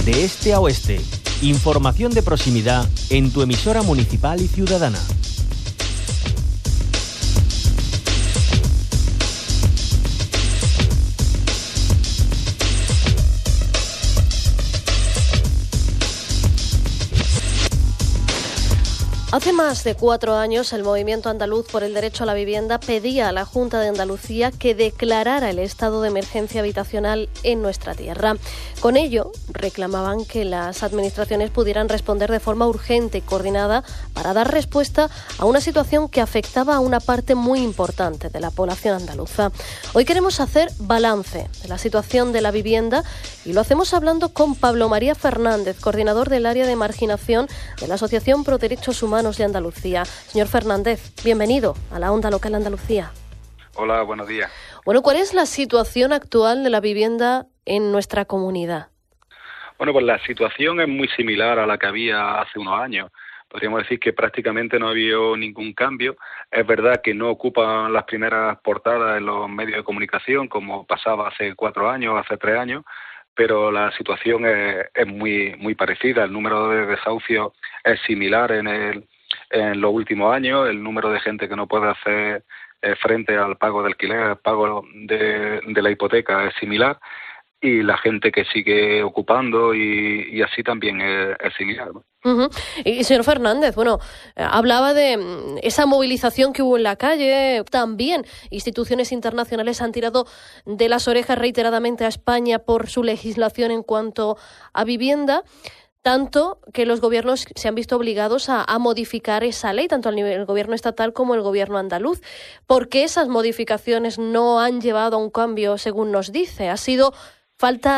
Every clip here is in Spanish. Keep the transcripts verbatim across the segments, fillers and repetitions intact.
de este a oeste. Información de proximidad en tu emisora municipal y ciudadana. Hace más de cuatro años, el Movimiento Andaluz por el Derecho a la Vivienda pedía a la Junta de Andalucía que declarara el estado de emergencia habitacional en nuestra tierra. Con ello, reclamaban que las administraciones pudieran responder de forma urgente y coordinada para dar respuesta a una situación que afectaba a una parte muy importante de la población andaluza. Hoy queremos hacer balance de la situación de la vivienda y lo hacemos hablando con Pablo María Fernández, coordinador del área de marginación de la Asociación Pro Derechos Humanos de Andalucía. Señor Fernández, bienvenido a la Onda Local Andalucía. Hola, buenos días. Bueno, ¿cuál es la situación actual de la vivienda en nuestra comunidad? Bueno, pues la situación es muy similar a la que había hace unos años. Podríamos decir que prácticamente no ha habido ningún cambio. Es verdad que no ocupan las primeras portadas en los medios de comunicación como pasaba hace cuatro años, hace tres años, pero la situación es, es muy muy parecida. El número de desahucios es similar en el en los últimos años. El número de gente que no puede hacer eh, frente al pago de alquiler, al pago de, de la hipoteca es similar, y la gente que sigue ocupando y, y así también es, es similar, ¿no? Uh-huh. Y señor Fernández, bueno, hablaba de esa movilización que hubo en la calle. También instituciones internacionales han tirado de las orejas reiteradamente a España por su legislación en cuanto a vivienda, tanto que los gobiernos se han visto obligados a, a modificar esa ley, tanto al nivel del gobierno estatal como el gobierno andaluz. ¿Por qué esas modificaciones no han llevado a un cambio, según nos dice? ¿Ha sido falta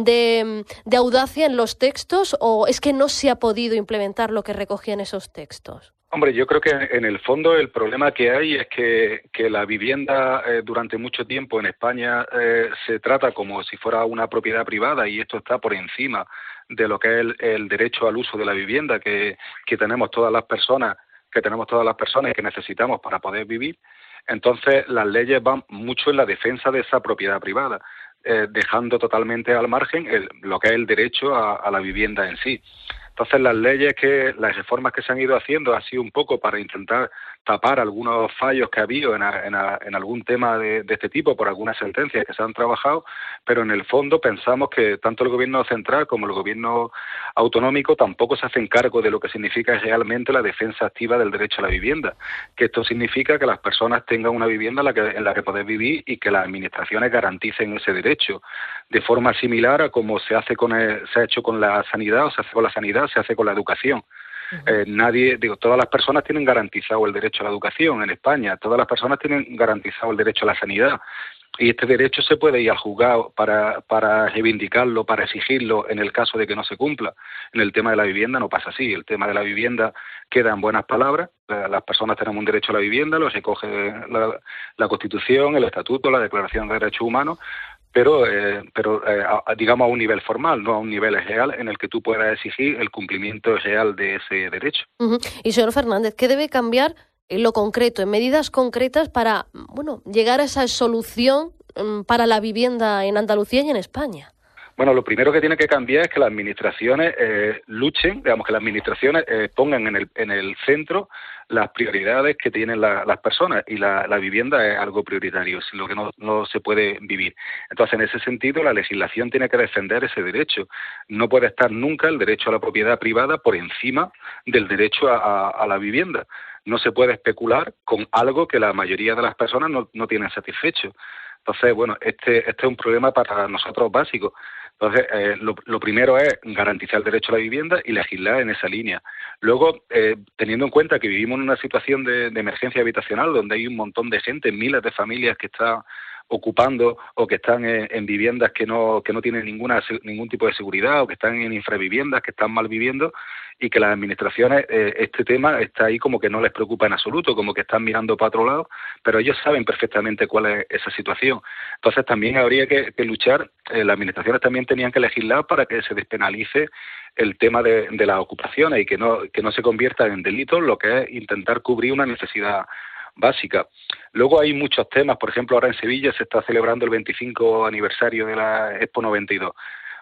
de, de audacia en los textos o es que no se ha podido implementar lo que recogían esos textos? Hombre, yo creo que en el fondo el problema que hay es que, que la vivienda eh, durante mucho tiempo en España eh, se trata como si fuera una propiedad privada, y esto está por encima de lo que es el, el derecho al uso de la vivienda que, que tenemos todas las personas, que tenemos todas las personas que necesitamos para poder vivir. Entonces las leyes van mucho en la defensa de esa propiedad privada, eh, dejando totalmente al margen el, lo que es el derecho a, a la vivienda en sí. Entonces las leyes que, las reformas que se han ido haciendo ha sido un poco para intentar tapar algunos fallos que ha habido en, en, en algún tema de, de este tipo por algunas sentencias que se han trabajado, pero en el fondo pensamos que tanto el gobierno central como el gobierno autonómico tampoco se hacen cargo de lo que significa realmente la defensa activa del derecho a la vivienda, que esto significa que las personas tengan una vivienda en la que, en la que poder vivir y que las administraciones garanticen ese derecho, de forma similar a como se hace con el, se ha hecho con la sanidad o se hace con la sanidad, se hace con la educación. Eh, nadie, digo, todas las personas tienen garantizado el derecho a la educación en España, todas las personas tienen garantizado el derecho a la sanidad, y este derecho se puede ir al juzgado para, para reivindicarlo, para exigirlo en el caso de que no se cumpla. En el tema de la vivienda no pasa así. El tema de la vivienda queda en buenas palabras. Las personas tenemos un derecho a la vivienda, lo recoge la, la Constitución, el Estatuto, la Declaración de Derechos Humanos, pero eh, pero eh, a, digamos a un nivel formal, no a un nivel real en el que tú puedas exigir el cumplimiento real de ese derecho. Uh-huh. Y señor Fernández, ¿qué debe cambiar en lo concreto, en medidas concretas para, bueno, llegar a esa solución um, para la vivienda en Andalucía y en España? Bueno, lo primero que tiene que cambiar es que las administraciones eh, luchen, digamos que las administraciones eh, pongan en el, en el centro las prioridades que tienen la, las personas, y la, la vivienda es algo prioritario, sin lo que no, no se puede vivir. Entonces, en ese sentido, la legislación tiene que defender ese derecho. No puede estar nunca el derecho a la propiedad privada por encima del derecho a, a, a la vivienda. No se puede especular con algo que la mayoría de las personas no, no tienen satisfecho. Entonces, bueno, este, este es un problema para nosotros básico. Entonces, eh, lo, lo primero es garantizar el derecho a la vivienda y legislar en esa línea. Luego, eh, teniendo en cuenta que vivimos en una situación de, de emergencia habitacional donde hay un montón de gente, miles de familias que están ocupando o que están en, en viviendas que no que no tienen ninguna ningún tipo de seguridad, o que están en infraviviendas, que están mal viviendo, y que las administraciones, eh, este tema está ahí como que no les preocupa en absoluto, como que están mirando para otro lado, pero ellos saben perfectamente cuál es esa situación. Entonces también habría que, que luchar, eh, las administraciones también tenían que legislar para que se despenalice el tema de, de las ocupaciones y que no que no se convierta en delito lo que es intentar cubrir una necesidad básica. Luego hay muchos temas, por ejemplo, ahora en Sevilla se está celebrando el veinticinco aniversario de la Expo noventa y dos.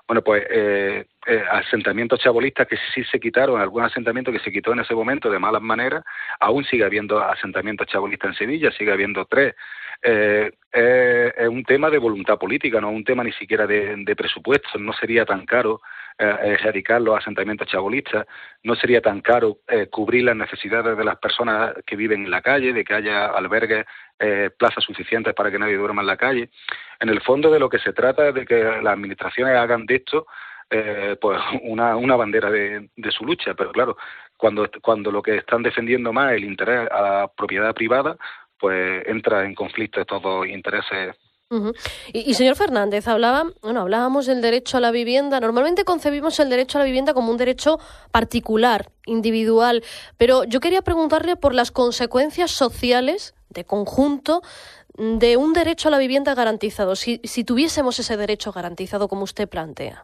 Bueno, pues eh, eh, asentamientos chabolistas que sí se quitaron, algún asentamiento que se quitó en ese momento de malas maneras, aún sigue habiendo asentamientos chabolistas en Sevilla, sigue habiendo tres. Eh, eh, es un tema de voluntad política, no es un tema ni siquiera de, de presupuestos. No sería tan caro eh, erradicar los asentamientos chabolistas, no sería tan caro eh, cubrir las necesidades de las personas que viven en la calle, de que haya albergues, eh, plazas suficientes para que nadie duerma en la calle. En el fondo de lo que se trata es de que las administraciones hagan de esto eh, pues una, una bandera de, de su lucha, pero claro, cuando, cuando lo que están defendiendo más es el interés a la propiedad privada, pues entra en conflicto estos dos intereses. Uh-huh. Y, y señor Fernández, hablaba, bueno, hablábamos del derecho a la vivienda. Normalmente concebimos el derecho a la vivienda como un derecho particular, individual, pero yo quería preguntarle por las consecuencias sociales de conjunto de un derecho a la vivienda garantizado, si, si tuviésemos ese derecho garantizado como usted plantea.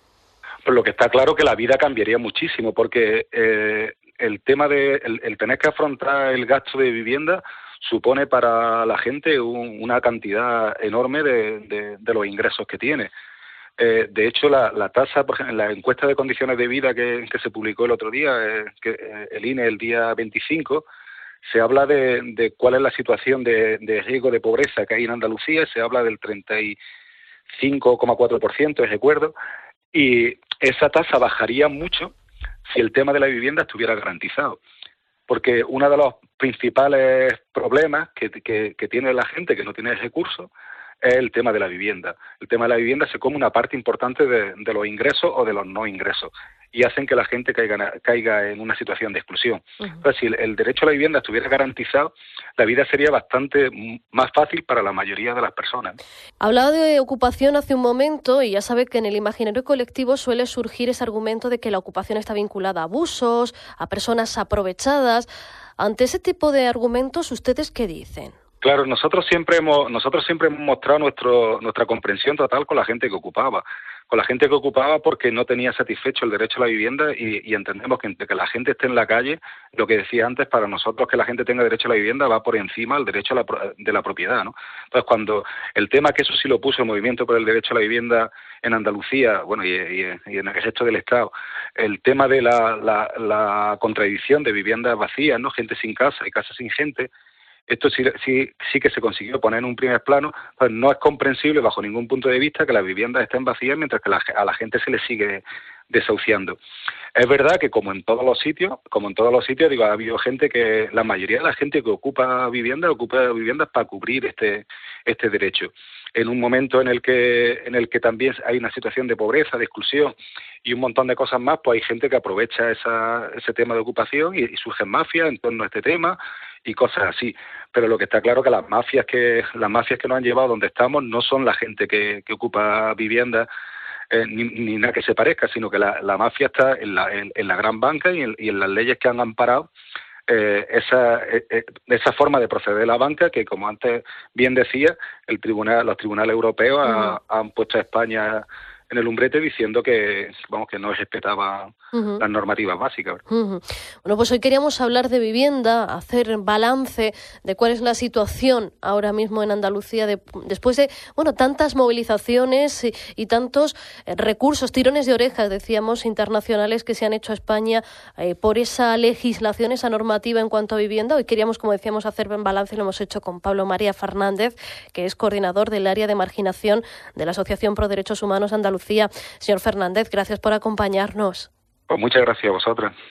Pues lo que está claro que la vida cambiaría muchísimo, porque eh, el tema de el, el tener que afrontar el gasto de vivienda supone para la gente un, una cantidad enorme de, de, de los ingresos que tiene. Eh, de hecho, la, la tasa, por ejemplo, en la encuesta de condiciones de vida que, que se publicó el otro día, eh, que, eh, el I N E el día veinticinco, se habla de, de cuál es la situación de, de riesgo de pobreza que hay en Andalucía, se habla del treinta y cinco coma cuatro por ciento, recuerdo, y esa tasa bajaría mucho si el tema de la vivienda estuviera garantizado. Porque uno de los principales problemas que, que, que tiene la gente que no tiene recursos es el tema de la vivienda. El tema de la vivienda se come una parte importante de, de los ingresos o de los no ingresos y hacen que la gente caiga, caiga en una situación de exclusión. Uh-huh. Entonces, si el, el derecho a la vivienda estuviera garantizado, la vida sería bastante más fácil para la mayoría de las personas. Hablaba de ocupación hace un momento y ya sabe que en el imaginario colectivo suele surgir ese argumento de que la ocupación está vinculada a abusos, a personas aprovechadas. Ante ese tipo de argumentos, ¿ustedes qué dicen? Claro, nosotros siempre hemos nosotros siempre hemos mostrado nuestro nuestra comprensión total con la gente que ocupaba, con la gente que ocupaba porque no tenía satisfecho el derecho a la vivienda y, y entendemos que entre que la gente esté en la calle, lo que decía antes, para nosotros que la gente tenga derecho a la vivienda va por encima del derecho a la, de la propiedad, ¿no? Entonces, cuando el tema que eso sí lo puso el Movimiento por el Derecho a la Vivienda en Andalucía, bueno, y, y, y en el resto del Estado, el tema de la, la, la contradicción de viviendas vacías, ¿no? Gente sin casa y casas sin gente. Esto sí, sí, sí que se consiguió poner en un primer plano, pues no es comprensible bajo ningún punto de vista que las viviendas estén vacías mientras que la, a la gente se le sigue desahuciando. Es verdad que como en todos los sitios, como en todos los sitios, digo, ha habido gente que, la mayoría de la gente que ocupa viviendas, ocupa viviendas para cubrir este, este derecho. En un momento en el que, en el que también hay una situación de pobreza, de exclusión y un montón de cosas más, pues hay gente que aprovecha esa, ese tema de ocupación y, y surgen mafias en torno a este tema y cosas así. Pero lo que está claro es que las mafias que las mafias que nos han llevado donde estamos no son la gente que, que ocupa viviendas eh, ni, ni nada que se parezca, sino que la, la mafia está en la, en, en la gran banca y en, y en las leyes que han amparado eh, esa, eh, esa forma de proceder de la banca que, como antes bien decía, el tribunal, los tribunales europeos uh-huh. ha, han puesto a España en el umbrete diciendo que vamos que no respetaba uh-huh. las normativas básicas. Uh-huh. Bueno, pues hoy queríamos hablar de vivienda, hacer balance de cuál es la situación ahora mismo en Andalucía de, después de bueno tantas movilizaciones y, y tantos eh, recursos, tirones de orejas, decíamos, internacionales que se han hecho a España eh, por esa legislación, esa normativa en cuanto a vivienda. Hoy queríamos, como decíamos, hacer balance y lo hemos hecho con Pablo María Fernández, que es coordinador del área de marginación de la Asociación Pro Derechos Humanos Andalucía. Señor Fernández, gracias por acompañarnos. Pues muchas gracias a vosotras.